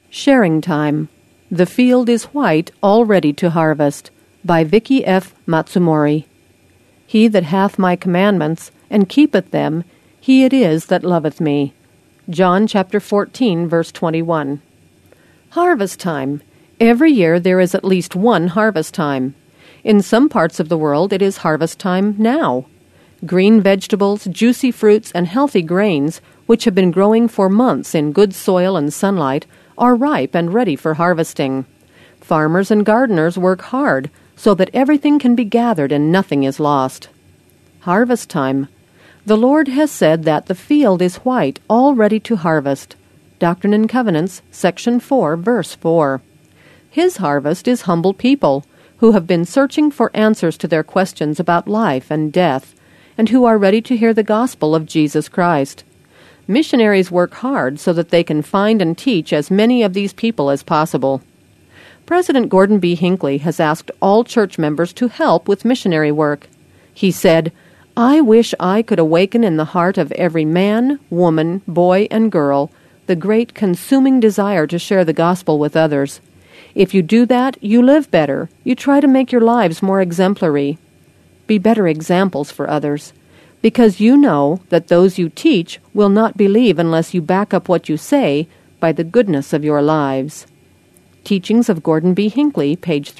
Sharing Time. The Field is White, All Ready to Harvest, by Vicky F. Matsumori. He that hath my commandments, and keepeth them, he it is that loveth me. John chapter 14, verse 21. Harvest time. Every year there is at least one harvest time. In some parts of the world it is harvest time now. Green vegetables, juicy fruits, and healthy grains, which have been growing for months in good soil and sunlight, are ripe and ready for harvesting. Farmers and gardeners work hard so that everything can be gathered and nothing is lost. Harvest time. The Lord has said that the field is white, all ready to harvest. Doctrine and Covenants, section 4, verse 4. His harvest is humble people who have been searching for answers to their questions about life and death, and who are ready to hear the gospel of Jesus Christ. Missionaries work hard so that they can find and teach as many of these people as possible. President Gordon B. Hinckley has asked all church members to help with missionary work. He said, "I wish I could awaken in the heart of every man, woman, boy, and girl the great consuming desire to share the gospel with others. If you do that, you live better. You try to make your lives more exemplary. Be better examples for others. Because you know that those you teach will not believe unless you back up what you say by the goodness of your lives." Teachings of Gordon B. Hinckley, page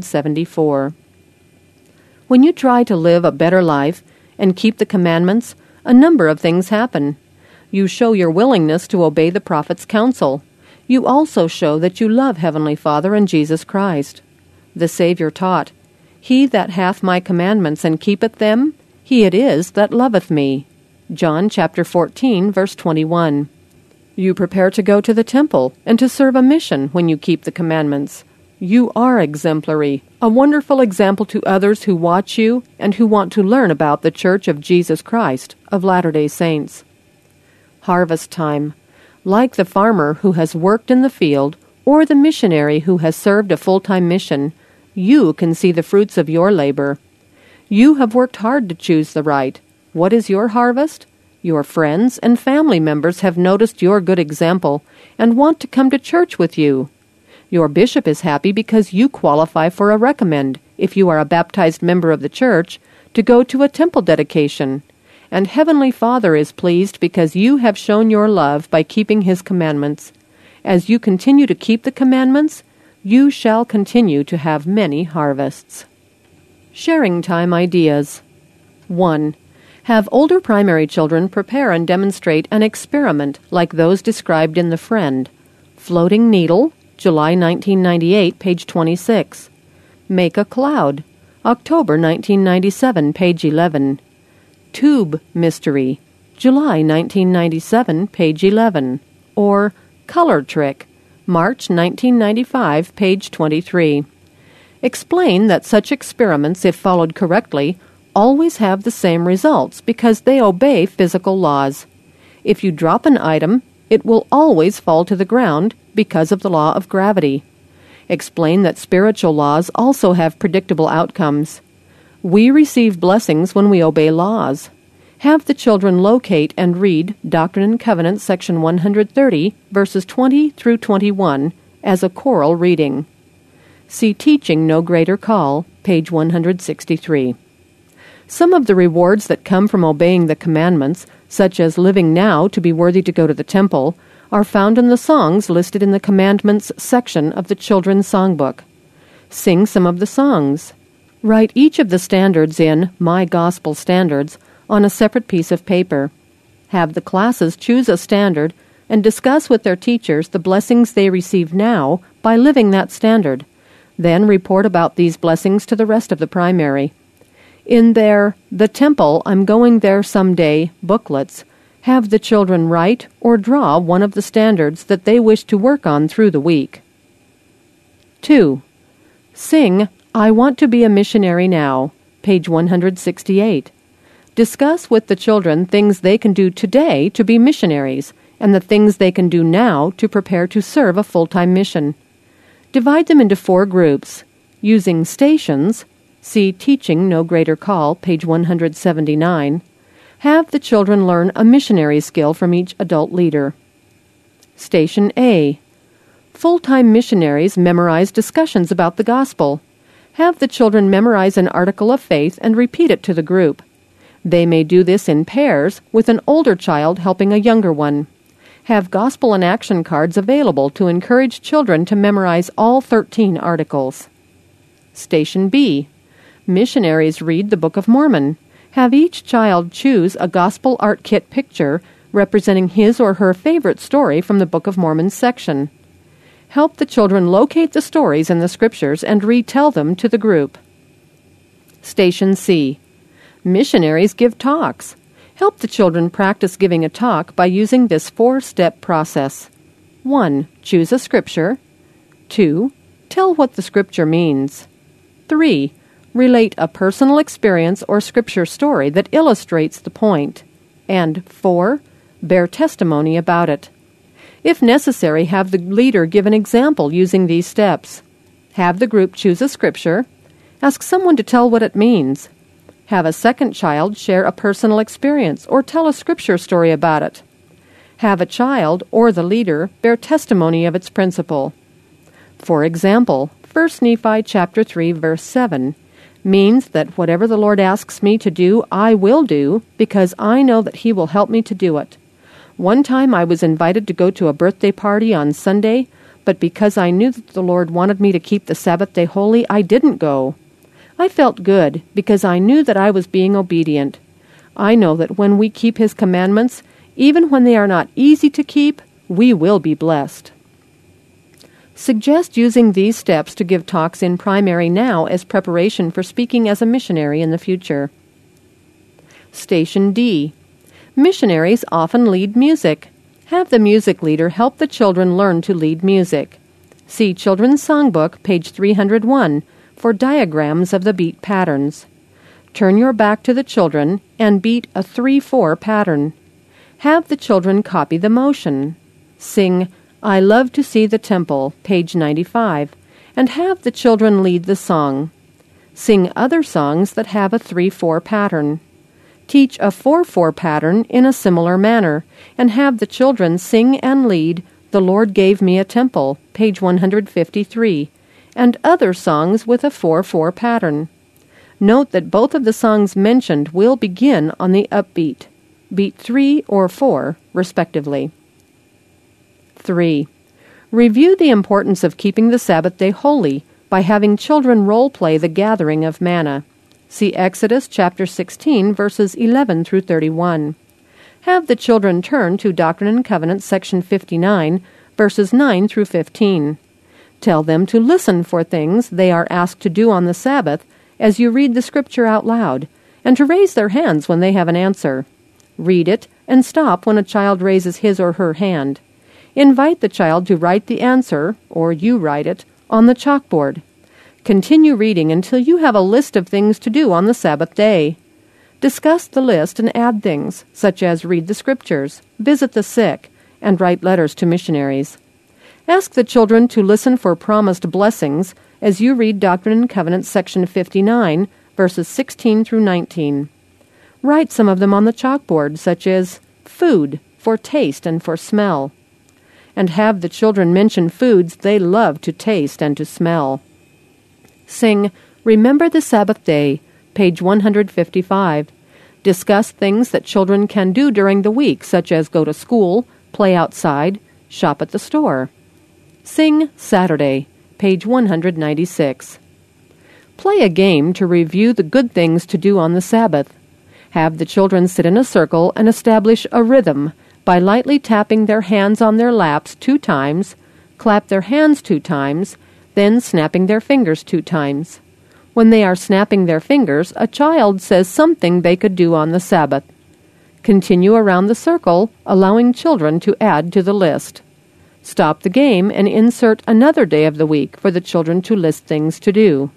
374. When you try to live a better life and keep the commandments, a number of things happen. You show your willingness to obey the prophet's counsel. You also show that you love Heavenly Father and Jesus Christ. The Savior taught, "He that hath my commandments and keepeth them, he it is that loveth me." John chapter 14, verse 21. You prepare to go to the temple and to serve a mission when you keep the commandments. You are exemplary, a wonderful example to others who watch you and who want to learn about the Church of Jesus Christ of Latter-day Saints. Harvest time. Like the farmer who has worked in the field or the missionary who has served a full-time mission, you can see the fruits of your labor. You have worked hard to choose the right. What is your harvest? Your friends and family members have noticed your good example and want to come to church with you. Your bishop is happy because you qualify for a recommend, if you are a baptized member of the church, to go to a temple dedication. And Heavenly Father is pleased because you have shown your love by keeping His commandments. As you continue to keep the commandments, you shall continue to have many harvests. Sharing time ideas. 1. Have older primary children prepare and demonstrate an experiment like those described in The Friend. Floating needle, July 1998, page 26. Make a cloud, October 1997, page 11. Tube mystery, July 1997, page 11. Or color trick, March 1995, page 23. Explain that such experiments, if followed correctly, always have the same results because they obey physical laws. If you drop an item, it will always fall to the ground because of the law of gravity. Explain that spiritual laws also have predictable outcomes. We receive blessings when we obey laws. Have the children locate and read Doctrine and Covenants, section 130, verses 20 through 21, as a choral reading. See Teaching No Greater Call, page 163. Some of the rewards that come from obeying the commandments, such as living now to be worthy to go to the temple, are found in the songs listed in the Commandments section of the Children's Songbook. Sing some of the songs. Write each of the standards in My Gospel Standards on a separate piece of paper. Have the classes choose a standard and discuss with their teachers the blessings they receive now by living that standard. Then report about these blessings to the rest of the primary. In their The Temple, I'm Going There Someday booklets, have the children write or draw one of the standards that they wish to work on through the week. 2. Sing I Want to Be a Missionary Now, page 168. Discuss with the children things they can do today to be missionaries and the things they can do now to prepare to serve a full-time mission. Divide them into 4 groups. Using stations, see Teaching No Greater Call, page 179, have the children learn a missionary skill from each adult leader. Station A. Full-time missionaries memorize discussions about the gospel. Have the children memorize an article of faith and repeat it to the group. They may do this in pairs, with an older child helping a younger one. Have gospel and action cards available to encourage children to memorize all 13 articles. Station B. Missionaries read the Book of Mormon. Have each child choose a gospel art kit picture representing his or her favorite story from the Book of Mormon section. Help the children locate the stories in the scriptures and retell them to the group. Station C. Missionaries give talks. Help the children practice giving a talk by using this 4-step process. 1. Choose a scripture. 2. Tell what the scripture means. 3. Relate a personal experience or scripture story that illustrates the point. And 4. Bear testimony about it. If necessary, have the leader give an example using these steps. Have the group choose a scripture. Ask someone to tell what it means. Have a second child share a personal experience or tell a scripture story about it. Have a child or the leader bear testimony of its principle. For example, 1 Nephi chapter 3 verse 7 means that whatever the Lord asks me to do, I will do, because I know that He will help me to do it. One time I was invited to go to a birthday party on Sunday, but because I knew that the Lord wanted me to keep the Sabbath day holy, I didn't go. I felt good because I knew that I was being obedient. I know that when we keep His commandments, even when they are not easy to keep, we will be blessed. Suggest using these steps to give talks in primary now as preparation for speaking as a missionary in the future. Station D. Missionaries often lead music. Have the music leader help the children learn to lead music. See Children's Songbook, page 301, for diagrams of the beat patterns. Turn your back to the children and beat a 3-4 pattern. Have the children copy the motion. Sing I Love to See the Temple, page 95, and have the children lead the song. Sing other songs that have a 3-4 pattern. Teach a 4-4 pattern in a similar manner, and have the children sing and lead The Lord Gave Me a Temple, page 153, and other songs with a 4-4 pattern. Note that both of the songs mentioned will begin on the upbeat, beat 3 or 4, respectively. 3. Review the importance of keeping the Sabbath day holy by having children role-play the gathering of manna. See Exodus chapter 16, verses 11 through 31. Have the children turn to Doctrine and Covenants section 59, verses 9 through 15. Tell them to listen for things they are asked to do on the Sabbath as you read the scripture out loud, and to raise their hands when they have an answer. Read it and stop when a child raises his or her hand. Invite the child to write the answer, or you write it, on the chalkboard. Continue reading until you have a list of things to do on the Sabbath day. Discuss the list and add things, such as read the scriptures, visit the sick, and write letters to missionaries. Ask the children to listen for promised blessings as you read Doctrine and Covenants section 59, verses 16 through 19. Write some of them on the chalkboard, such as food, for taste and for smell. And have the children mention foods they love to taste and to smell. Sing Remember the Sabbath Day, page 155. Discuss things that children can do during the week, such as go to school, play outside, shop at the store. Sing Saturday, page 196. Play a game to review the good things to do on the Sabbath. Have the children sit in a circle and establish a rhythm by lightly tapping their hands on their laps 2 times, clap their hands 2 times, then snapping their fingers 2 times. When they are snapping their fingers, a child says something they could do on the Sabbath. Continue around the circle, allowing children to add to the list. Stop the game and insert another day of the week for the children to list things to do.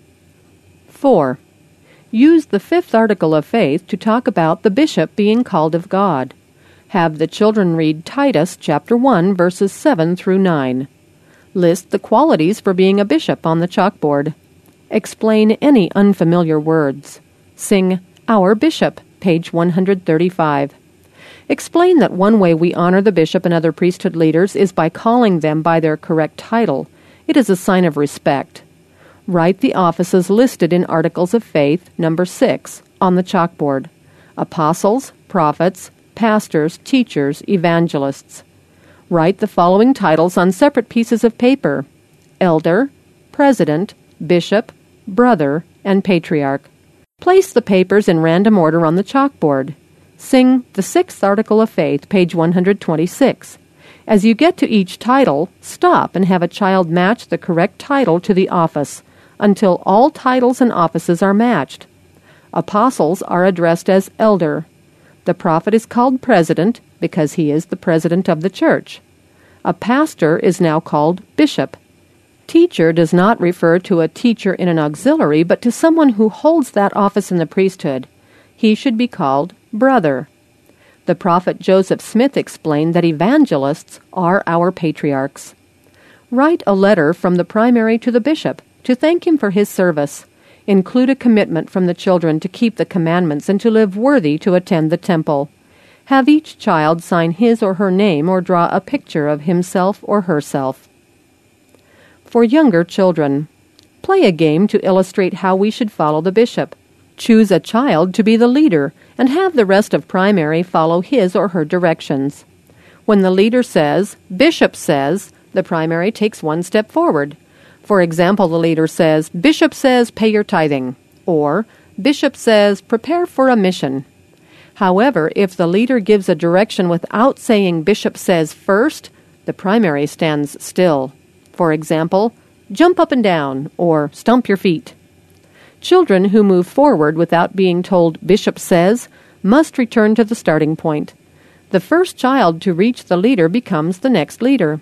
4. Use the 5th article of faith to talk about the bishop being called of God. Have the children read Titus chapter 1, verses 7 through 9. List the qualities for being a bishop on the chalkboard. Explain any unfamiliar words. Sing Our Bishop, page 135. Explain that one way we honor the bishop and other priesthood leaders is by calling them by their correct title. It is a sign of respect. Write the offices listed in Articles of Faith, number 6, on the chalkboard: apostles, prophets, pastors, teachers, evangelists. Write the following titles on separate pieces of paper: elder, president, bishop, brother, and patriarch. Place the papers in random order on the chalkboard. Sing the 6th Article of Faith, page 126. As you get to each title, stop and have a child match the correct title to the office until all titles and offices are matched. Apostles are addressed as elder. The prophet is called president because he is the president of the church. A pastor is now called bishop. Teacher does not refer to a teacher in an auxiliary, but to someone who holds that office in the priesthood. He should be called brother. The prophet Joseph Smith explained that evangelists are our patriarchs. Write a letter from the primary to the bishop to thank him for his service. Include a commitment from the children to keep the commandments and to live worthy to attend the temple. Have each child sign his or her name or draw a picture of himself or herself. For younger children, play a game to illustrate how we should follow the bishop. Choose a child to be the leader and have the rest of primary follow his or her directions. When the leader says, "Bishop says," the primary takes one step forward. For example, the leader says, "Bishop says pay your tithing," or "Bishop says prepare for a mission." However, if the leader gives a direction without saying "Bishop says" first, the primary stands still. For example, "Jump up and down," or "Stomp your feet." Children who move forward without being told "Bishop says" must return to the starting point. The first child to reach the leader becomes the next leader.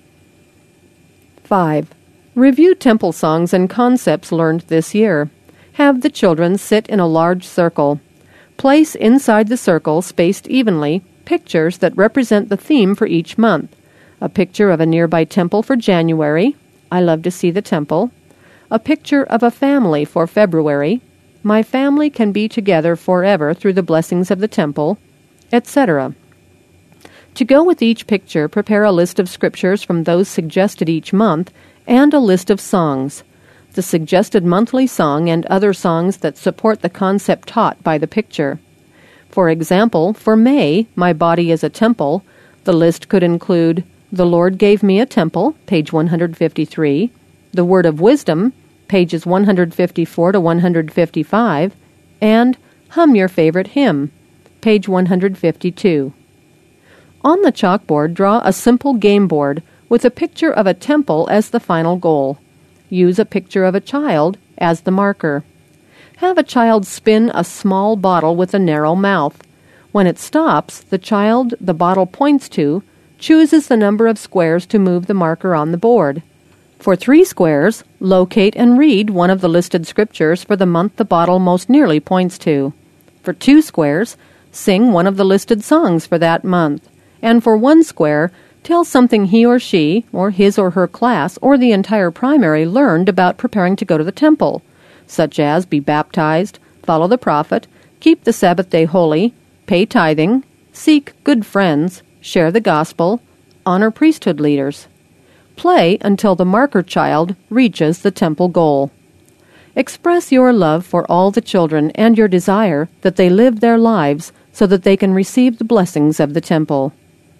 5. Review temple songs and concepts learned this year. Have the children sit in a large circle. Place inside the circle, spaced evenly, pictures that represent the theme for each month. A picture of a nearby temple for January, "I love to see the temple." A picture of a family for February, "My family can be together forever through the blessings of the temple," etc. To go with each picture, prepare a list of scriptures from those suggested each month and a list of songs. The suggested monthly song and other songs that support the concept taught by the picture. For example, for May, "My Body is a Temple," the list could include "The Lord Gave Me a Temple," page 153, "The Word of Wisdom," pages 154 to 155, and "Hum Your Favorite Hymn," page 152. On the chalkboard, draw a simple game board with a picture of a temple as the final goal. Use a picture of a child as the marker. Have a child spin a small bottle with a narrow mouth. When it stops, the child the bottle points to chooses the number of squares to move the marker on the board. For 3 squares, locate and read one of the listed scriptures for the month the bottle most nearly points to. For 2 squares, sing one of the listed songs for that month. And for 1 square, tell something he or she, or his or her class, or the entire primary learned about preparing to go to the temple, such as be baptized, follow the prophet, keep the Sabbath day holy, pay tithing, seek good friends, share the gospel, honor priesthood leaders. Play until the marker child reaches the temple goal. Express your love for all the children and your desire that they live their lives so that they can receive the blessings of the temple.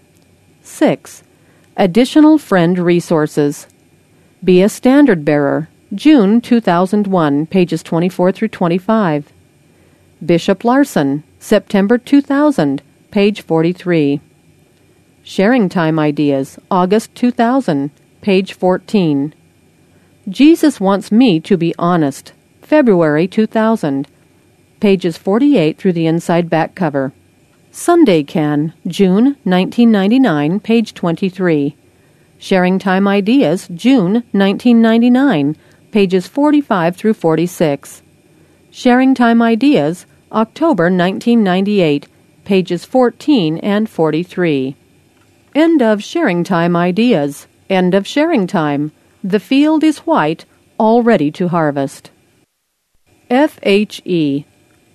6. Additional friend resources. Be a standard bearer. June 2001, pages 24 through 25. Bishop Larson, September 2000, page 43. Sharing Time Ideas, August 2000, page 14. Jesus Wants Me to Be Honest, February 2000, pages 48 through the inside back cover. Sunday Can, June 1999, page 23. Sharing Time Ideas, June 1999, pages 45 through 46. Sharing Time Ideas, October 1998, pages 14 and 43. End of Sharing Time Ideas. End of sharing time. The field is white, all ready to harvest. FHE,